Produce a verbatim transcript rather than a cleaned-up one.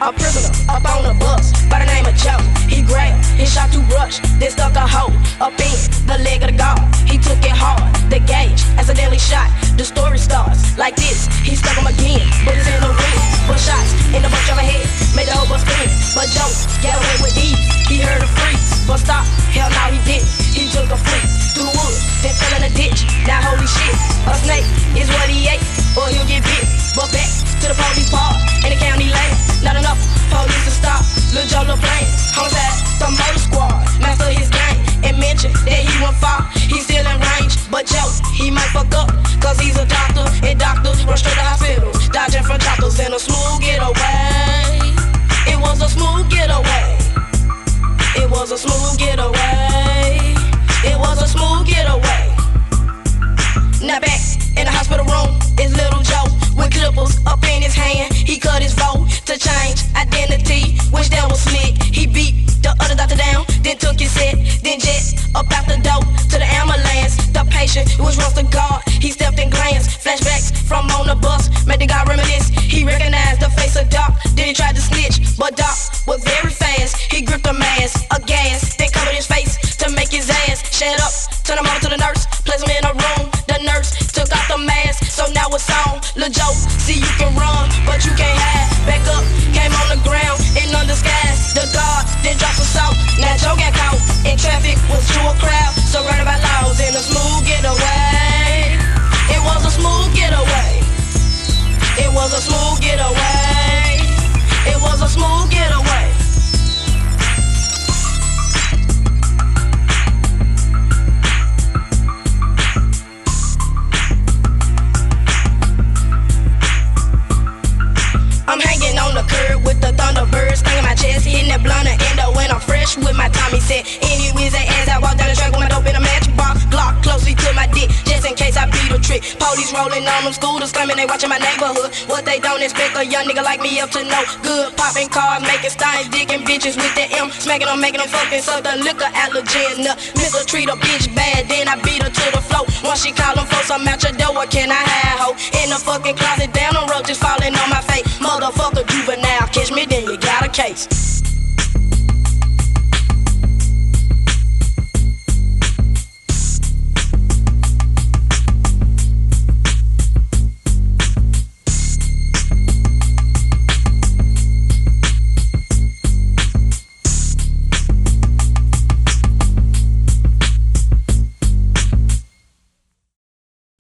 a prisoner up on the bus by the name of Joe. He grabbed his shot to brush, then stuck a hole up in the leg of the guard. He took it hard, the gauge accidentally shot. The story starts like this: he stuck him again, but it's in the wind. But shots in the bunch of a head made the whole bus spin. But Joe got away with ease. He heard a freeze, but stop, hell no he didn't. He took a freak through the woods, then fell in a ditch. Now holy shit, a snake is what he ate, or he'll get bit. But back to the police part in the county lane. Not enough police to stop Lil Joe LaPlante. Homicide, the motor squad, master his game, and mention that he won't fall. He's still in range, but Joe, he might fuck up, cause he's a doctor, and doctors run straight to hospital, dodging from choppers in a smooth getaway. It was a smooth getaway. It was a smooth getaway. It was a smooth getaway. Now back in the hospital room is little Joe with clippers up in his hand. He cut his vote to change identity, which that was slick. He beat the other doctor down, then took his set, then jet up out the door to the ambulance. The patient was rushed to guard. He stepped and glanced. Flashbacks from on the bus made the guy reminisce. He recognized the face of Doc. Then he tried to snitch, but Doc was very fast. He gripped a mask, a gas, then covered his face to make his ass shut up. Turn him over to the nurse, place him in a room. The nurse took out the mask, so now it's on. Lil Joe, see you can run, but you can't hide. Back up, came on the ground in under skies. The guard then dropped some salt. Now Joe got caught in traffic with to a crowd surrounded by laws in a smooth getaway. It was a smooth getaway. It was a smooth getaway. It was a smooth getaway. I'm hanging on the curb with the Thunderbird stinging my chest, hitting that blunt and end up when I'm fresh with my Tommy set. Anyways, as I walk down the track with my dope in a matchbox, Glock closely to my dick, just in case I beat a trick. Police rolling on them scooters, claiming they watching my neighborhood. What they don't expect a young nigga like me up to no good. Popping cars, making steins, digging bitches with the M, smacking them, making them fucking suck the liquor out of Jenna. Mister treat a bitch bad, then I beat her to the floor. Once she call them folks, I'm out your door. What can I hide, ho? In the fucking closet, down the road, just falling on my face. Motherfucker juvenile, catch me then you got a case.